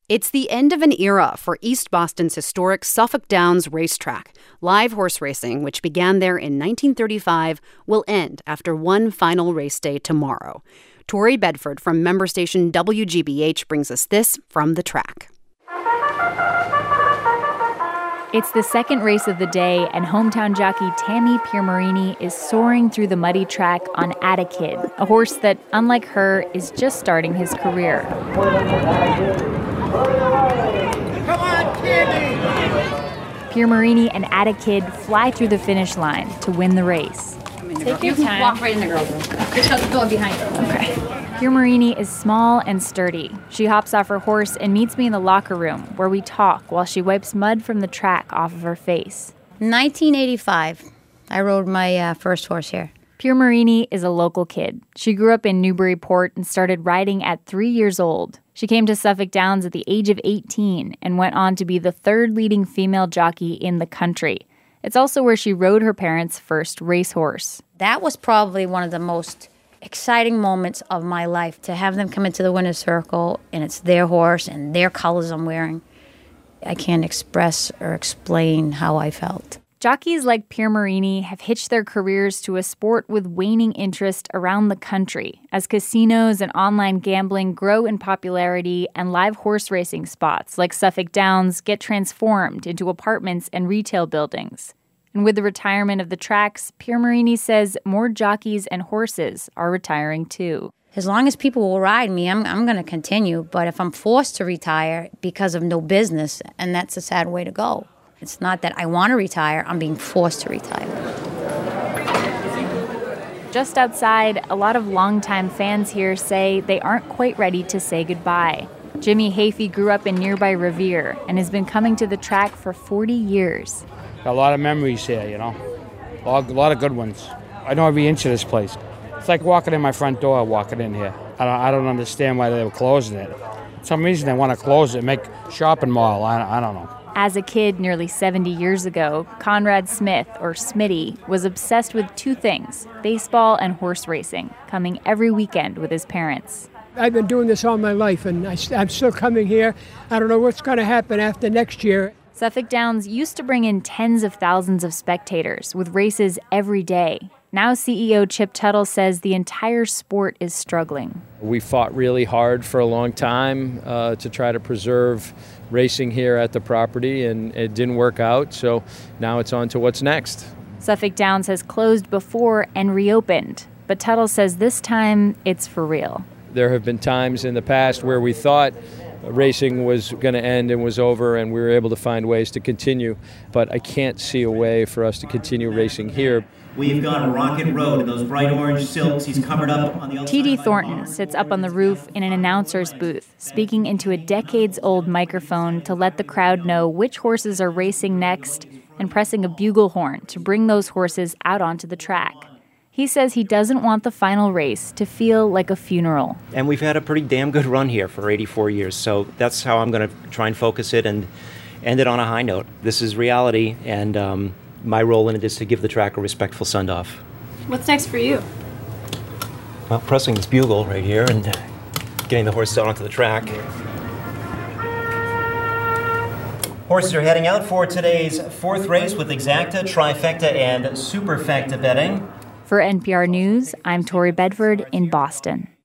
It's the end of an era for East Boston's historic Suffolk Downs racetrack. Live horse racing, which began there in 1935, will end after one final race day tomorrow. Tori Bedford from member station WGBH brings us this from the track. It's the second race of the day, and hometown jockey Tammy Piermarini is soaring through the muddy track on Atta Kid, a horse that, unlike her, is just starting his career. Come on, Tammy! Piermarini and Atta Kid fly through the finish line to win the race. Take your time. Walk right in the girls' room. Just go behind her. Okay. Piermarini is small and sturdy. She hops off her horse and meets me in the locker room, where we talk while she wipes mud from the track off of her face. 1985, I rode my first horse here. Piermarini is a local kid. She grew up in Newburyport and started riding at 3 years old. She came to Suffolk Downs at the age of 18 and went on to be the third leading female jockey in the country. It's also where she rode her parents' first racehorse. That was probably one of the most exciting moments of my life, to have them come into the winner's circle and it's their horse and their colors I'm wearing. I can't express or explain how I felt. Jockeys like Piermarini have hitched their careers to a sport with waning interest around the country as casinos and online gambling grow in popularity and live horse racing spots like Suffolk Downs get transformed into apartments and retail buildings. And with the retirement of the tracks, Piermarini says more jockeys and horses are retiring too. As long as people will ride me, I'm going to continue. But if I'm forced to retire because of no business, and that's a sad way to go. It's not that I want to retire, I'm being forced to retire. Just outside, a lot of longtime fans here say they aren't quite ready to say goodbye. Jimmy Hafey grew up in nearby Revere and has been coming to the track for 40 years. A lot of memories here, you know. A lot of good ones. I know every inch of this place. It's like walking in my front door, walking in here. I don't understand why they were closing it. For some reason they want to close it, make shopping mall. I don't know. As a kid nearly 70 years ago, Conrad Smith, or Smitty, was obsessed with two things, baseball and horse racing, coming every weekend with his parents. I've been doing this all my life, and I'm still coming here. I don't know what's going to happen after next year. Suffolk Downs used to bring in tens of thousands of spectators with races every day. Now CEO Chip Tuttle says the entire sport is struggling. We fought really hard for a long time to try to preserve racing here at the property, and it didn't work out, so now it's on to what's next. Suffolk Downs has closed before and reopened, but Tuttle says this time it's for real. There have been times in the past where we thought racing was going to end and was over, and we were able to find ways to continue, but I can't see a way for us to continue racing here. We've got Rocket Road and those bright orange silks. He's covered up on the outside. T.D. Thornton sits up on the roof in an announcer's booth, speaking into a decades-old microphone to let the crowd know which horses are racing next and pressing a bugle horn to bring those horses out onto the track. He says he doesn't want the final race to feel like a funeral. And we've had a pretty damn good run here for 84 years, so that's how I'm going to try and focus it and end it on a high note. This is reality, and my role in it is to give the track a respectful send-off. What's next for you? Well, pressing this bugle right here and getting the horse out onto the track. Horses are heading out for today's fourth race with exacta, trifecta, and superfecta betting. For NPR News, I'm Tori Bedford in Boston.